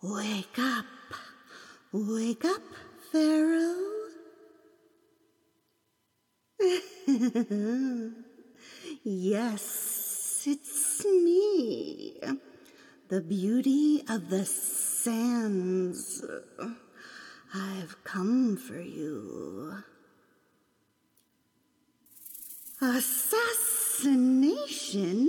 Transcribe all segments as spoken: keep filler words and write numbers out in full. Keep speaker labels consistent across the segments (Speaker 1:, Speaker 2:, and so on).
Speaker 1: Wake up. Wake up, Pharaoh. Yes, it's me, the beauty of the sands. I've come for you. Assassination?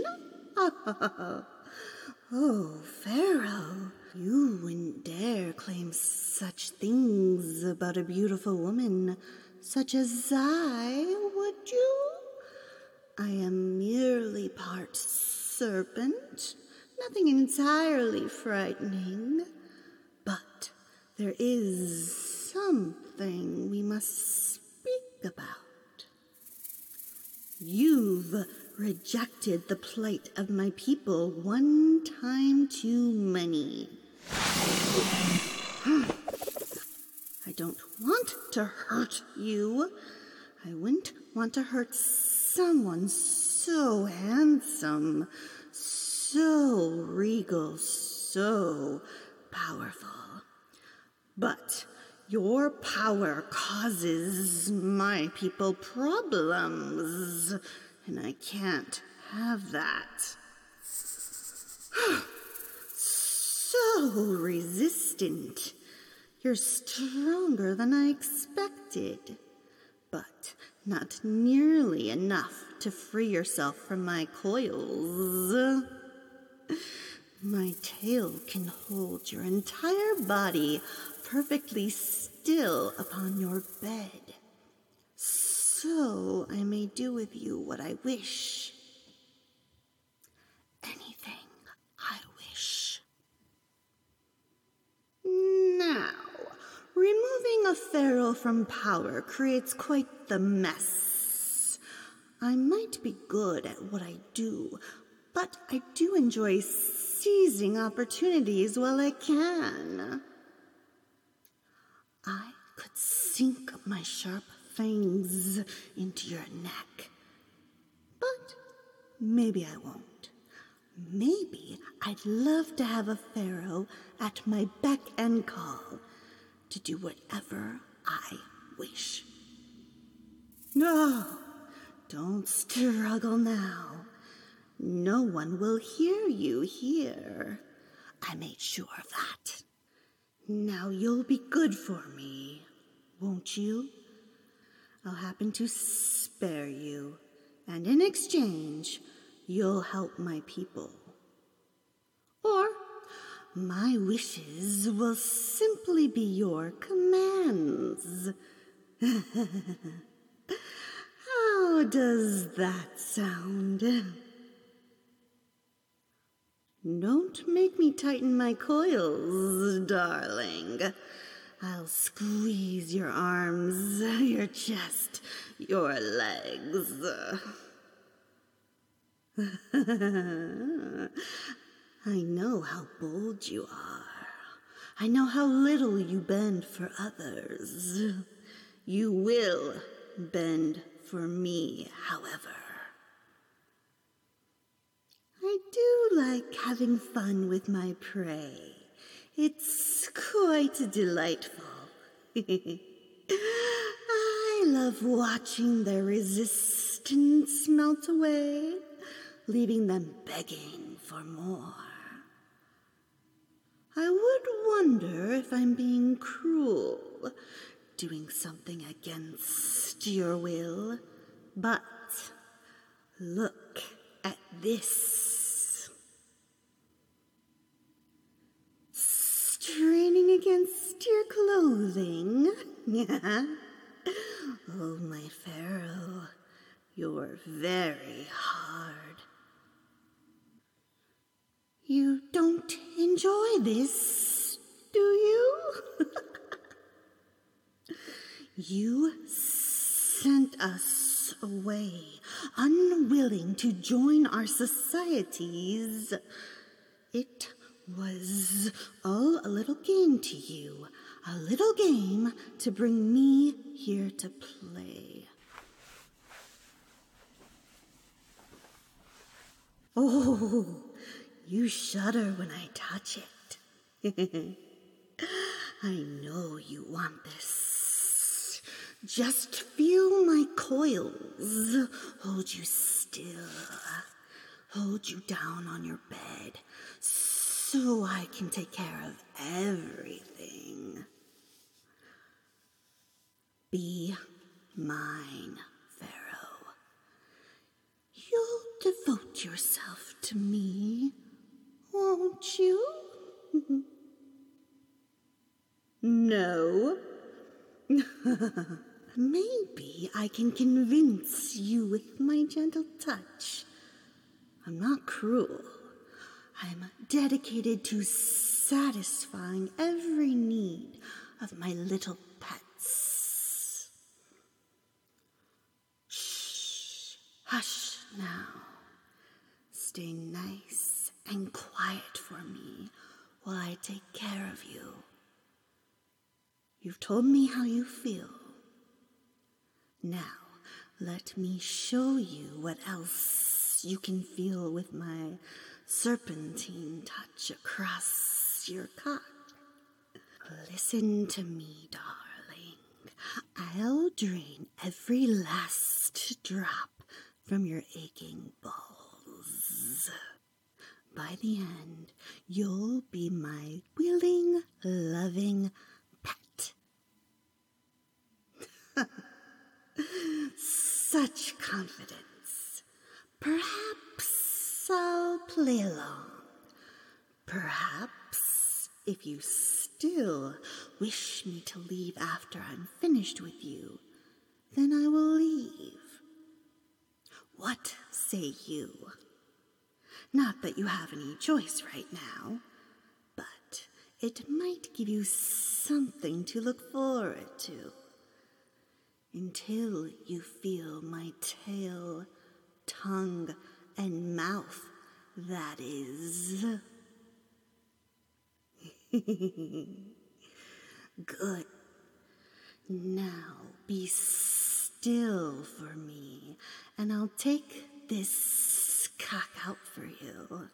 Speaker 1: Oh, Pharaoh, you wouldn't dare claim such things about a beautiful woman such as I, would you? I am merely part serpent, nothing entirely frightening. But there is something we must speak about. You've rejected the plight of my people one time too many. I don't want to hurt you. I wouldn't want to hurt someone so handsome, so regal, so powerful. But your power causes my people problems, and I can't have that. So resistant. You're stronger than I expected, but not nearly enough to free yourself from my coils. My tail can hold your entire body perfectly still upon your bed, so I may do with you what I wish. Anything I wish. Now, removing a pharaoh from power creates quite the mess. I might be good at what I do, but I do enjoy seizing opportunities while I can. I could sink my sharp fangs into your neck, but maybe I won't. Maybe I'd love to have a pharaoh at my beck and call to do whatever I wish. No, don't struggle now. No one will hear you here. I made sure of that. Now you'll be good for me, won't you? I'll happen to spare you, and in exchange, you'll help my people. Or my wishes will simply be your commands. How does that sound? Don't make me tighten my coils, darling. I'll squeeze your arms, your chest, your legs. I know how bold you are. I know how little you bend for others. You will bend for me, however. I do like having fun with my prey. It's quite delightful. I love watching their resistance melt away, leaving them begging for more. I would wonder if I'm being cruel, doing something against your will, but look at this. Straining against your clothing. Oh, my pharaoh, you're very hard. You don't enjoy this, do you? You sent us away, unwilling to join our societies. It was all a little game to you, a little game to bring me here to play. Oh, you shudder when I touch it. I know you want this. Just feel my coils hold you still, hold you down on your bed, so I can take care of everything. Be mine, Pharaoh. You'll devote yourself to me, won't you? No. Maybe I can convince you with my gentle touch. I'm not cruel. I'm dedicated to satisfying every need of my little pets. Shh, hush now. Stay nice and quiet for me while I take care of you. You've told me how you feel. Now, let me show you what else you can feel with my serpentine touch across your cock. Listen to me, darling. I'll drain every last drop from your aching balls. By the end, you'll be my willing, loving pet. Such confidence. Perhaps I'll play along. Perhaps, if you still wish me to leave after I'm finished with you, then I will leave. What say you? Not that you have any choice right now, but it might give you something to look forward to. Until you feel my tail, tongue, and mouth, that is. Good. Now be still for me, and I'll take this cock out for you.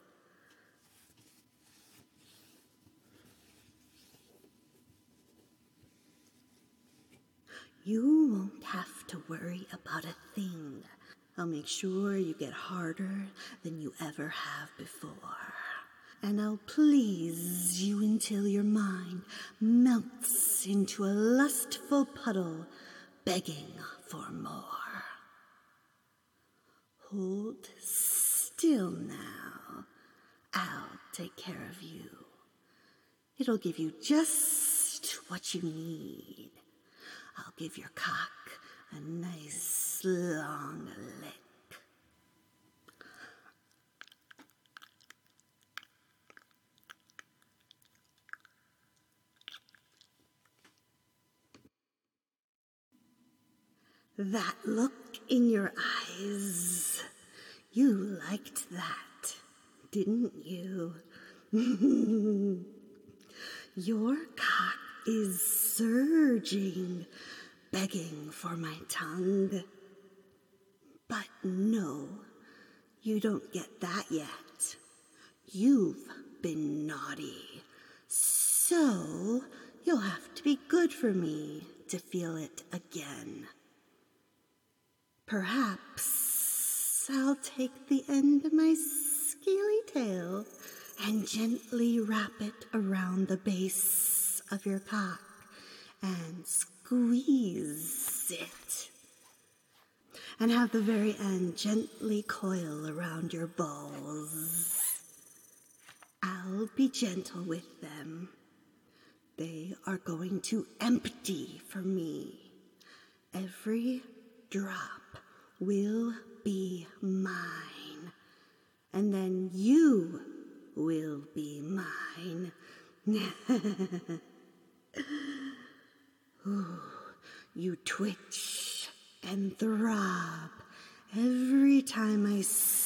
Speaker 1: You won't have to worry about a thing. I'll make sure you get harder than you ever have before. And I'll please you until your mind melts into a lustful puddle, begging for more. Hold still now. I'll take care of you. It'll give you just what you need. I'll give your cock a nice long lick. That look in your eyes. You liked that, didn't you? Your cock is surging, begging for my tongue. But no, you don't get that yet. You've been naughty, so you'll have to be good for me to feel it again. Perhaps I'll take the end of my scaly tail and gently wrap it around the base of your cock and squeeze it. And have the very end gently coil around your balls. I'll be gentle with them. They are going to empty for me. Every drop will be mine. And then you will be mine. Ooh, you twitch and throb every time I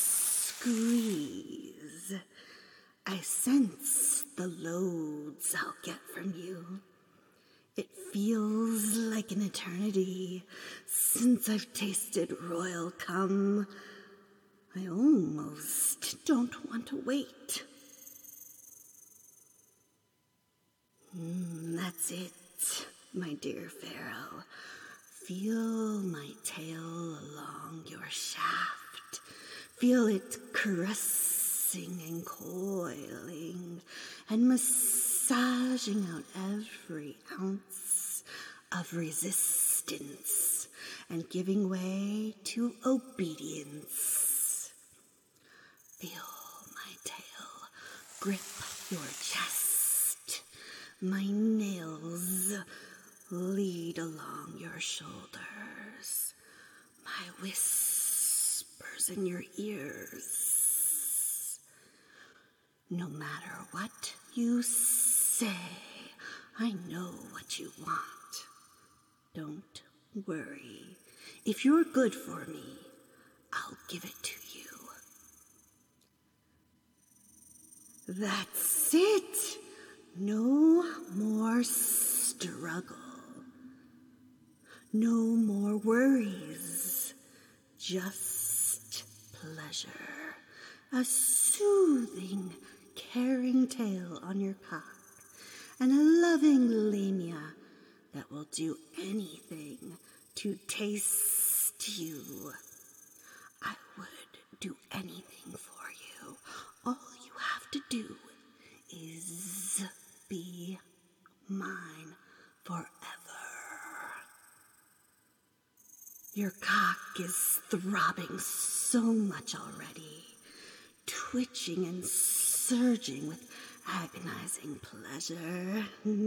Speaker 1: squeeze. I sense the loads I'll get from you. It feels like an eternity since I've tasted royal cum. I almost don't want to wait. Mm, that's it, my dear Pharaoh. Feel my tail along your shaft. Feel it caressing and coiling and massaging out every ounce of resistance and giving way to obedience. Feel my tail grip your chest. My nails lead along your shoulders. My whispers in your ears. No matter what you say, I know what you want. Don't worry. If you're good for me, I'll give it to you. That's it. No more struggle. No more worries. Just pleasure. A soothing, caring tail on your cock. And a loving lamia that will do anything to taste you. I would do anything for you. All you have to do is be mine forever. Your cock is throbbing so much already, twitching and surging with agonizing pleasure.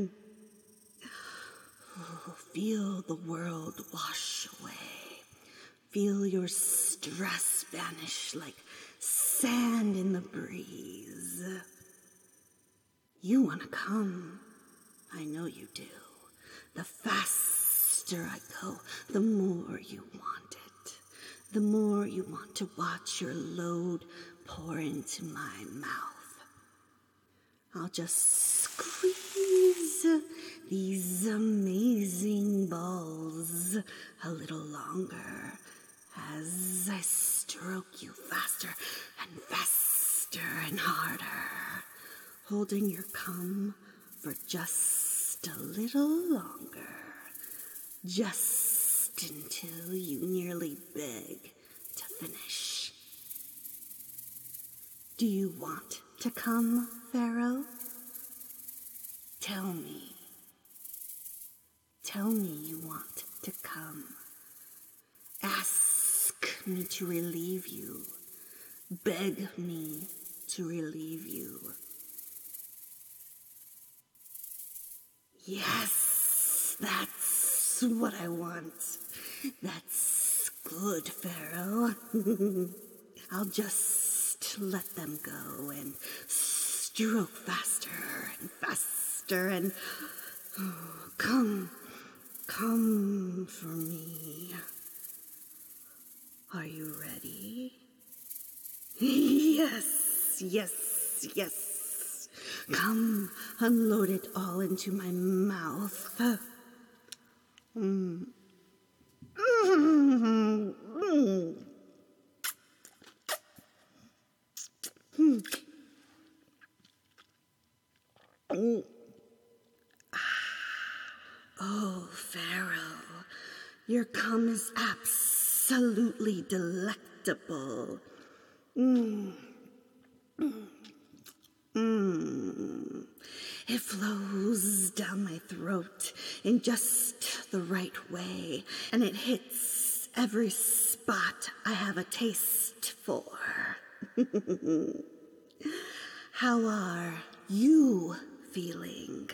Speaker 1: Oh, feel the world wash away. Feel your stress vanish like sand in the breeze. You want to come. I know you do. The faster I go, the more you want it. The more you want to watch your load pour into my mouth. I'll just squeeze these amazing balls a little longer as I stroke you faster and faster and harder, holding your cum for just a little longer, just until you nearly beg to finish. Do you want to come, Pharaoh? Tell me. Tell me you want to come. Ask me to relieve you. Beg me to relieve you. Yes, that's what I want. That's good, Pharaoh. I'll just let them go and stroke faster and faster and oh, come, come for me. Are you ready? Yes, yes, yes. Come, unload it all into my mouth. Mm. Mm. Mm. Mm. Mm. Oh, Pharaoh, your cum is absolutely delectable. Mm. Mm. Mm. It flows down my throat in just the right way, and it hits every spot I have a taste for. How are you feeling?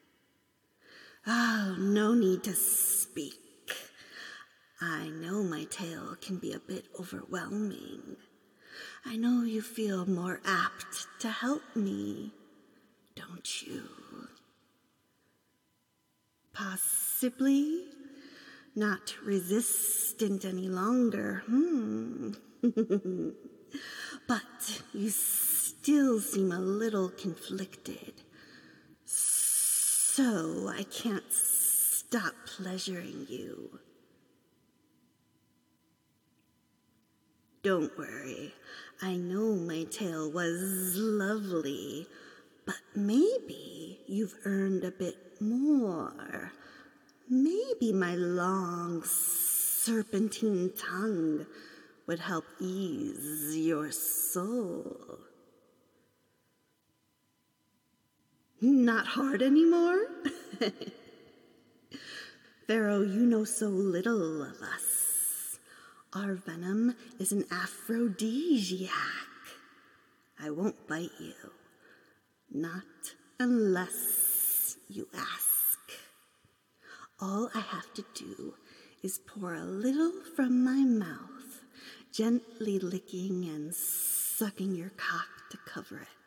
Speaker 1: Oh, no need to speak. I know my tale can be a bit overwhelming. I know you feel more apt to help me, don't you? Possibly not resistant any longer, hmm. But you still seem a little conflicted. So I can't stop pleasuring you. Don't worry. I know my tale was lovely, But maybe you've earned a bit more. Maybe my long serpentine tongue would help ease your soul. Not hard anymore? Pharaoh, you know so little of us. Our venom is an aphrodisiac. I won't bite you. Not unless you ask. All I have to do is pour a little from my mouth, gently licking and sucking your cock to cover it.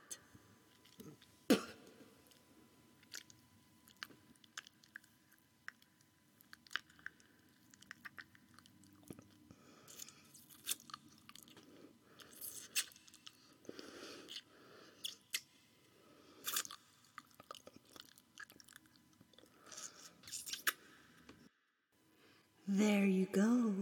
Speaker 1: There you go,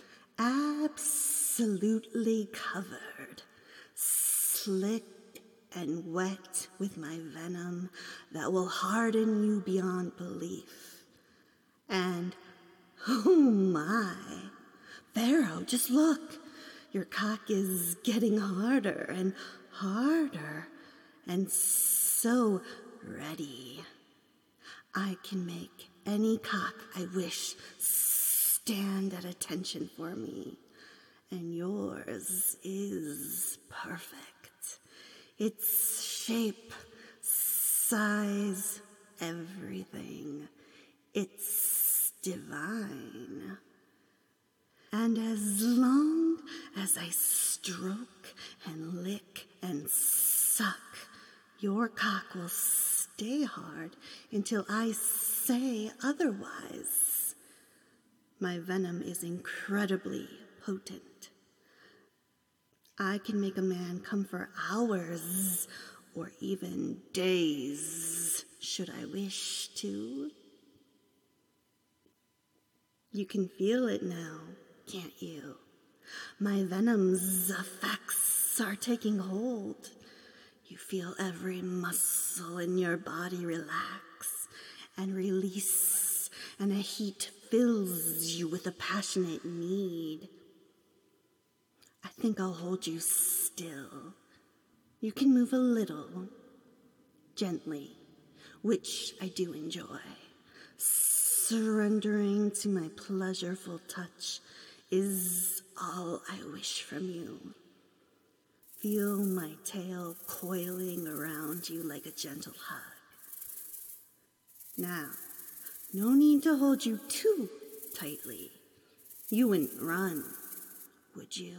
Speaker 1: absolutely covered, slick and wet with my venom that will harden you beyond belief. And, oh my, Pharaoh, just look, your cock is getting harder and harder and so ready. I can make any cock I wish stand at attention for me, and yours is perfect. Its shape, size, everything. It's divine. And as long as I stroke and lick and suck, your cock will stay hard until I say otherwise. My venom is incredibly potent. I can make a man come for hours or even days, should I wish to. You can feel it now, can't you? My venom's effects are taking hold. You feel every muscle in your body relax and release, and a heat fills you with a passionate need. I think I'll hold you still. You can move a little, gently, which I do enjoy. Surrendering to my pleasureful touch is all I wish from you. Feel my tail coiling around you like a gentle hug. Now, no need to hold you too tightly. You wouldn't run, would you?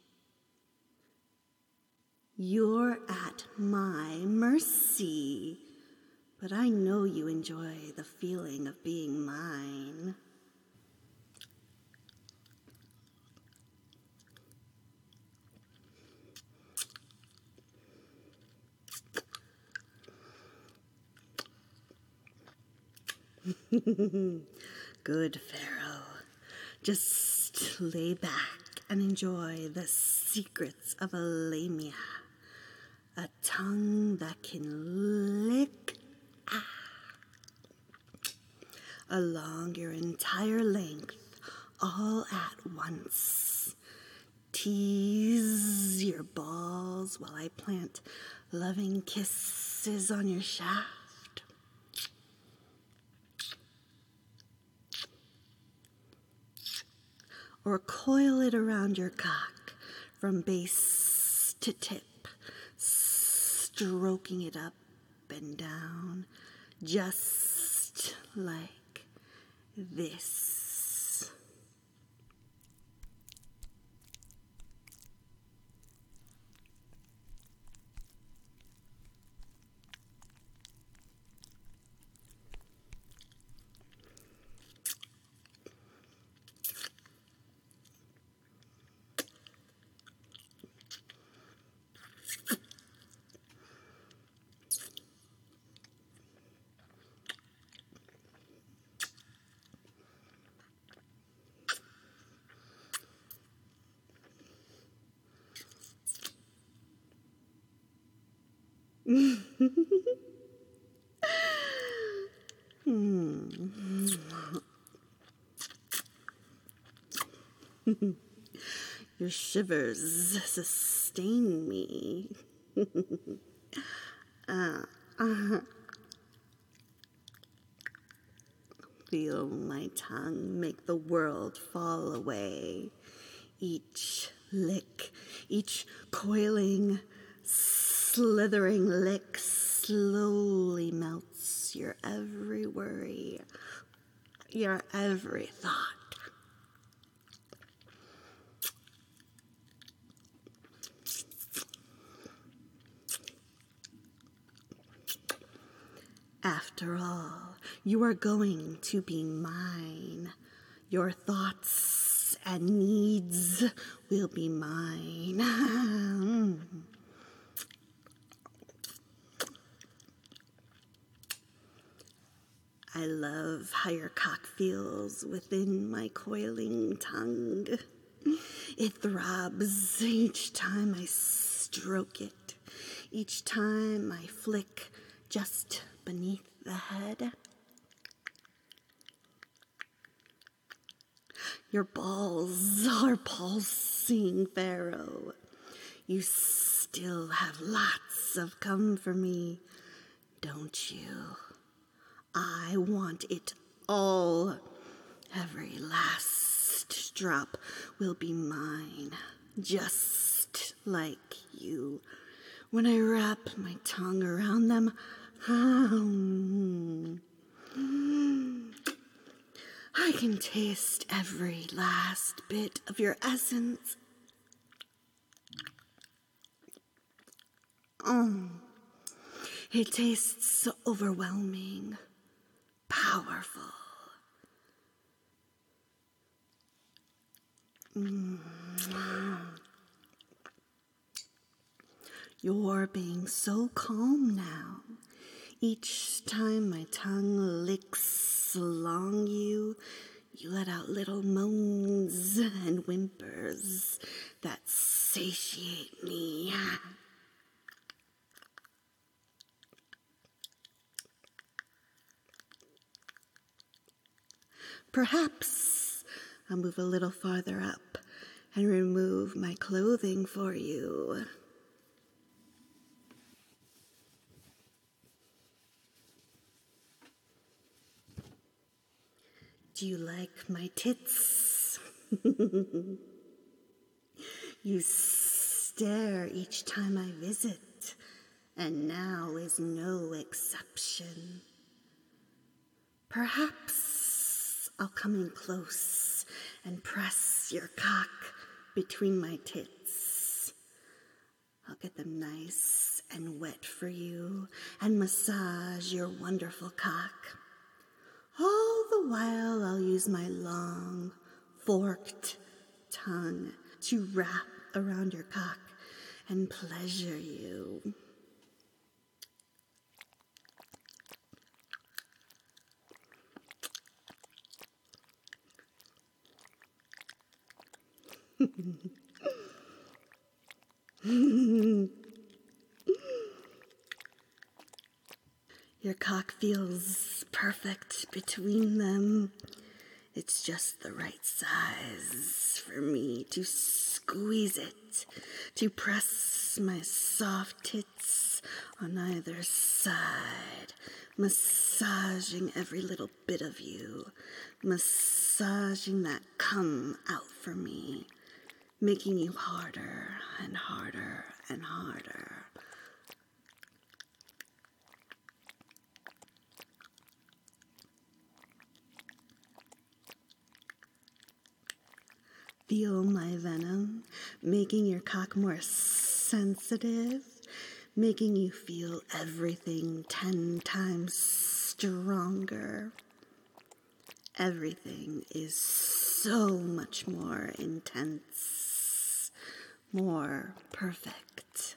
Speaker 1: You're at my mercy, but I know you enjoy the feeling of being mine. Good, Pharaoh. Just lay back and enjoy the secrets of a lamia, a tongue that can lick ah, along your entire length all at once. Tease your balls while I plant loving kisses on your shaft. Or coil it around your cock from base to tip, stroking it up and down, just like this. Hmm. Your shivers sustain me. uh, uh, feel my tongue make the world fall away. Each lick, each coiling, slithering lick slowly melts your every worry, your every thought. After all, you are going to be mine. Your thoughts and needs will be mine. I love how your cock feels within my coiling tongue. It throbs each time I stroke it, each time I flick just beneath the head. Your balls are pulsing, Pharaoh. You still have lots of cum for me, don't you? I want it all. Every last drop will be mine, just like you. When I wrap my tongue around them, I can taste every last bit of your essence. Oh, it tastes so overwhelming, powerful. Mm. You're being so calm now. Each time my tongue licks along you, you let out little moans and whimpers that satiate me. Perhaps I'll move a little farther up and remove my clothing for you. Do you like my tits? You stare each time I visit, and now is no exception. Perhaps I'll come in close and press your cock between my tits. I'll get them nice and wet for you and massage your wonderful cock. All the while I'll use my long, forked tongue to wrap around your cock and pleasure you. Your cock feels perfect between them. It's just the right size for me to squeeze it, to press my soft tits on either side, massaging every little bit of you, massaging that cum out for me, making you harder and harder and harder. Feel my venom, making your cock more sensitive, making you feel everything ten times stronger. Everything is so much more intense, more perfect.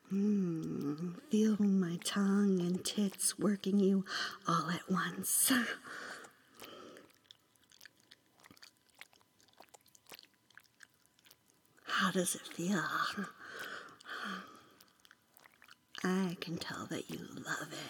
Speaker 1: Hmm, feel my tongue and tits working you all at once. How does it feel? I can tell that you love it.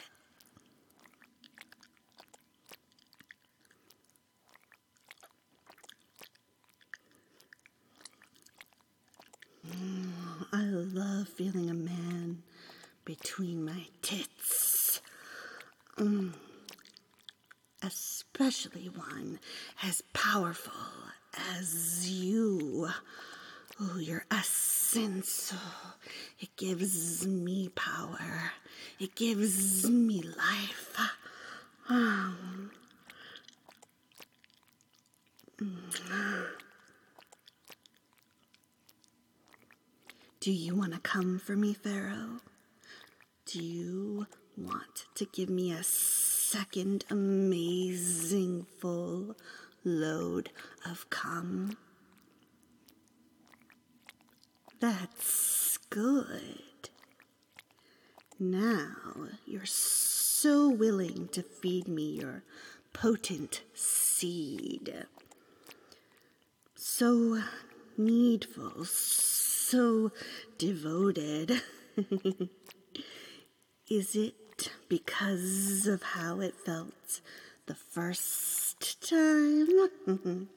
Speaker 1: I love feeling a man between my tits. Mm. Especially one as powerful as you. Oh, your essence. Oh, it gives me power. It gives me life. Um. Do you want to come for me, Pharaoh? Do you want to give me a second amazing full load of cum? That's good. Now you're so willing to feed me your potent seed. So needful, so devoted. Is it because of how it felt the first time?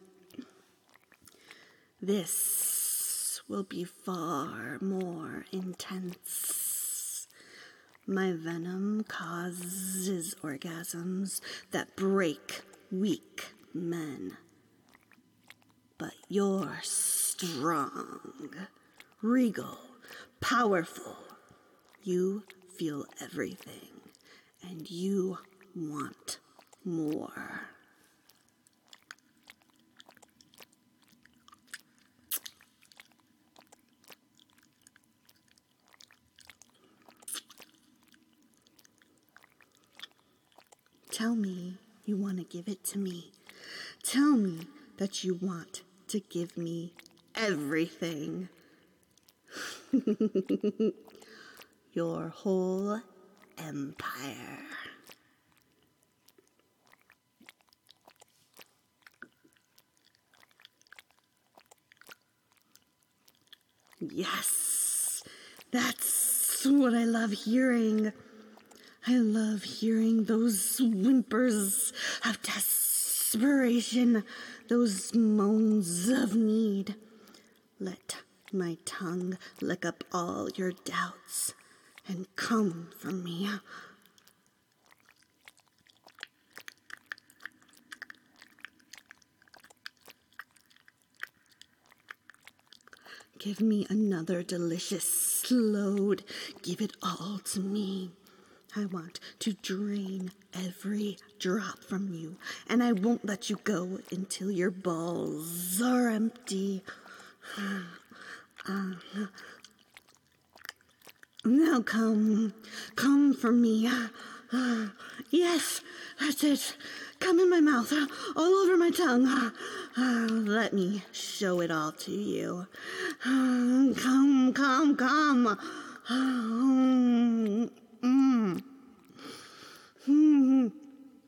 Speaker 1: This will be far more intense. My venom causes orgasms that break weak men. But you're strong, regal, powerful. You feel everything, and you want more. Tell me you want to give it to me. Tell me that you want to give me everything. Your whole empire. Yes, that's what I love hearing. I love hearing those whimpers of desperation, those moans of need. Let my tongue lick up all your doubts and come from me. Give me another delicious load. Give it all to me. I want to drain every drop from you, and I won't let you go until your balls are empty. Uh, now come, come for me. Uh, yes, that's it. Come in my mouth, uh, all over my tongue. Uh, let me show it all to you. Uh, come, come, come. Uh, mm. Mm.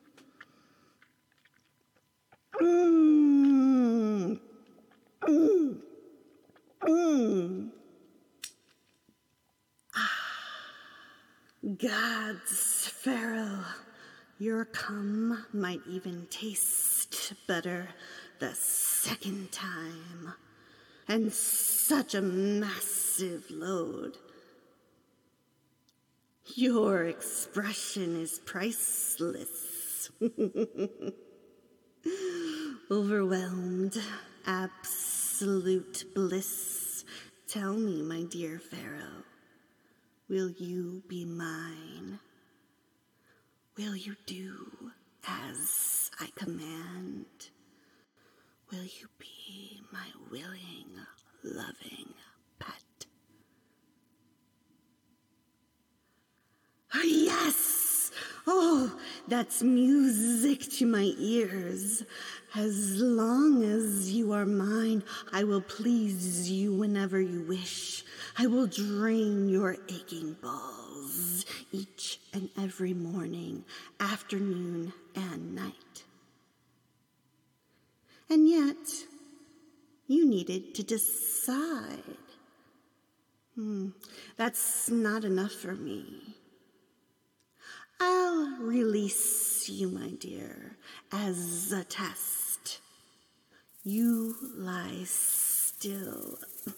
Speaker 1: Mm. Mm. Mm. Gods, Pharaoh, your cum might even taste better the second time. And such a massive load. Your expression is priceless. Overwhelmed, absolute bliss. Tell me, my dear Pharaoh, will you be mine? Will you do as I command? Will you be my willing, loving pet? Yes! Oh, that's music to my ears. As long as you are mine, I will please you whenever you wish. I will drain your aching balls each and every morning, afternoon, and night. And yet, you needed to decide. Hmm, that's not enough for me. I'll release you, my dear, as a test. You lie still.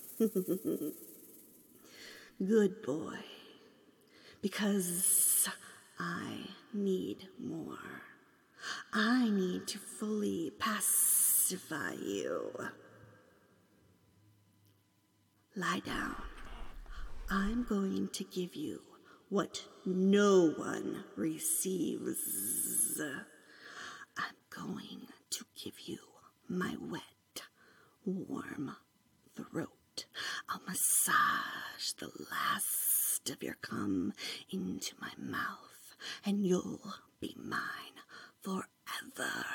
Speaker 1: Good boy, because I need more. I need to fully pacify you. Lie down. I'm going to give you what no one receives. I'm going to give you my wet, warm throat. I'll massage the last of your cum into my mouth, and you'll be mine forever.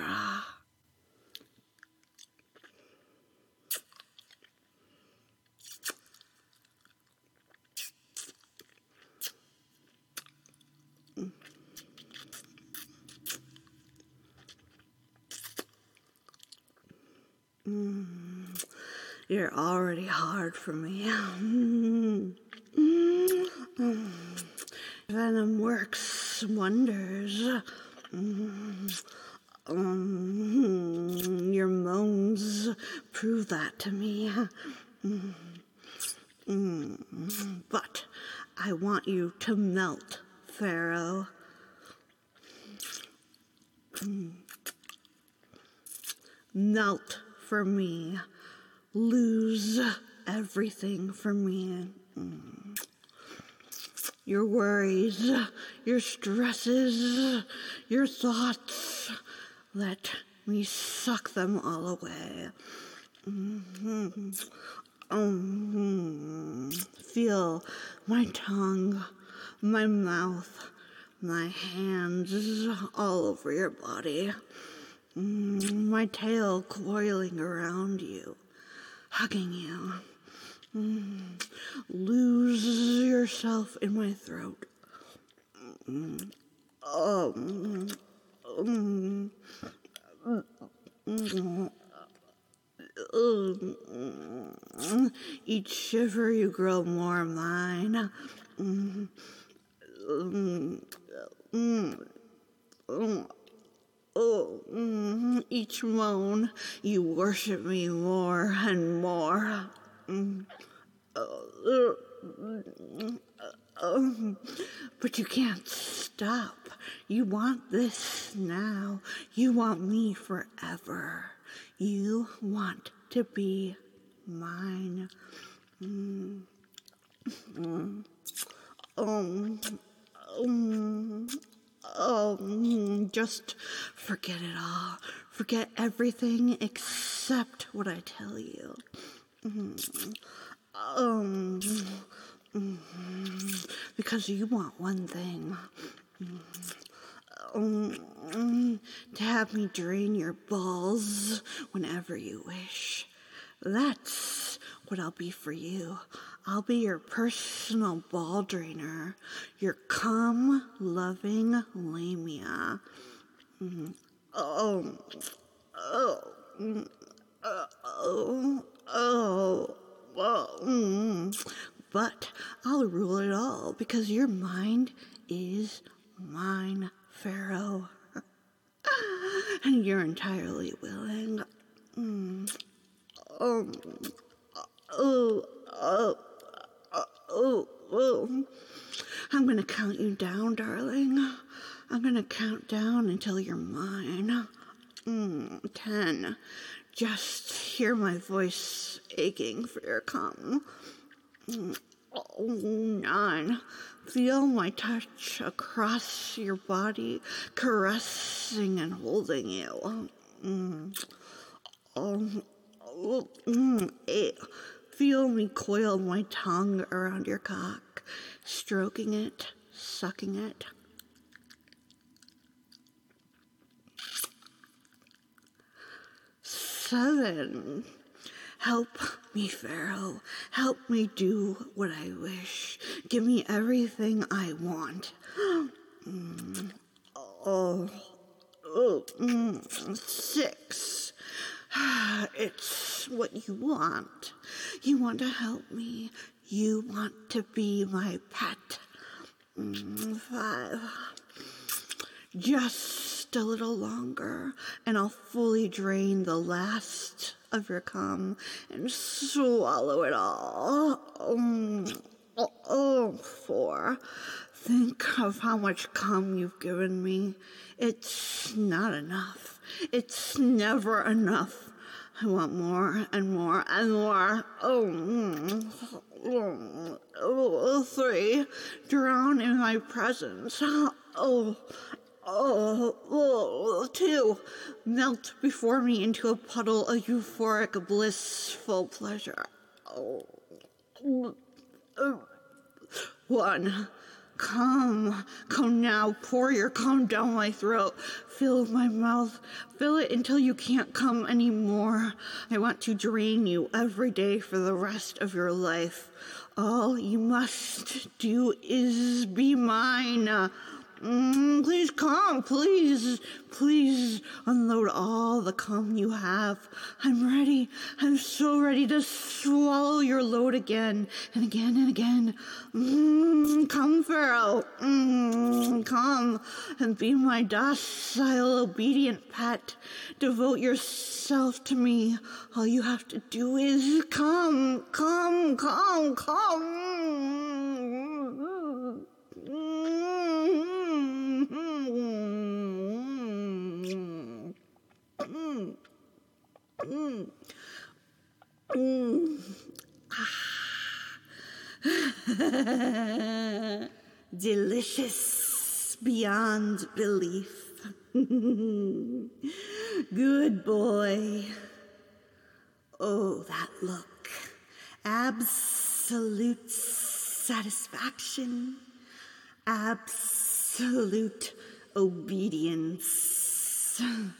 Speaker 1: Mm, you're already hard for me. Mm, mm, Venom works wonders. Mm, um, your moans prove that to me. Mm, mm, but I want you to melt, Pharaoh. Mm. Melt for me. Lose everything for me. Mm. Your worries, your stresses, your thoughts. Let me suck them all away. Mm-hmm. Um, feel my tongue, my mouth, my hands all over your body. Mm, my tail coiling around you, hugging you. Mm, lose yourself in my throat. Mm, oh, mm, mm, mm, mm, each shiver you grow more mine. Mm, mm, mm, mm. Oh, mm, each moan, you worship me more and more. Mm, uh, uh, uh, but you can't stop. You want this now. You want me forever. You want to be mine. Mm, mm, um, um, Oh, just forget it all. Forget everything except what I tell you. Mm, um, mm, because you want one thing. Um, to have me drain your balls whenever you wish. That's what I'll be for you. I'll be your personal ball drainer, your cum-loving lamia. Mm. Oh, oh, mm, uh, oh, oh, oh. Mm. But I'll rule it all because your mind is mine, Pharaoh. And you're entirely willing. Mm. Oh, oh, oh, oh, oh. I'm going to count you down, darling. I'm going to count down until you're mine. Mm, ten. Just hear my voice aching for your cum. Mm, oh, nine. Feel my touch across your body, caressing and holding you. Mm. Oh, oh, mm, eight. Feel me coil my tongue around your cock, stroking it, sucking it. Seven. Help me, Pharaoh. Help me do what I wish. Give me everything I want. Mm. Oh, oh, mm. Six. It's what you want. You want to help me. You want to be my pet. Mm. Five. Just a little longer, and I'll fully drain the last of your cum and swallow it all. Um, oh, oh, four. Think of how much cum you've given me. It's not enough. It's never enough. I want more and more and more. Oh, mm, mm, oh, three. Drown in my presence. Oh, Oh, oh, two, melt before me into a puddle of euphoric, blissful pleasure. Oh, one, come, come now, pour your cum down my throat, fill my mouth, fill it until you can't come anymore. I want to drain you every day for the rest of your life. All you must do is be mine. Mm, please come, please, please unload all the cum you have. I'm ready. I'm so ready to swallow your load again and again and again. Mm, come, Pharaoh. Mm, come and be my docile, obedient pet. Devote yourself to me. All you have to do is come, come, come, come. Mm. Mm. Mm. Ah. Delicious beyond belief. Good boy. Oh, that look. Absolute satisfaction. Absolute obedience.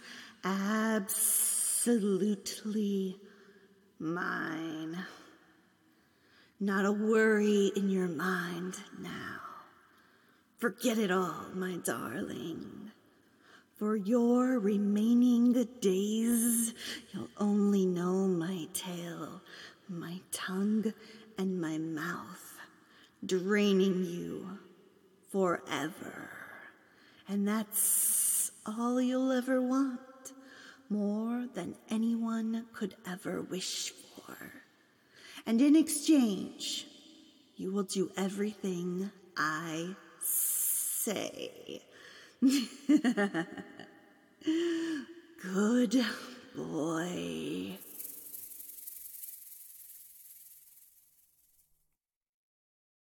Speaker 1: Absolutely mine. Not a worry in your mind now. Forget it all, my darling. For your remaining days, you'll only know my tail, my tongue, and my mouth, draining you forever. And that's all you'll ever want, more than anyone could ever wish for. And in exchange, you will do everything I say. Good boy.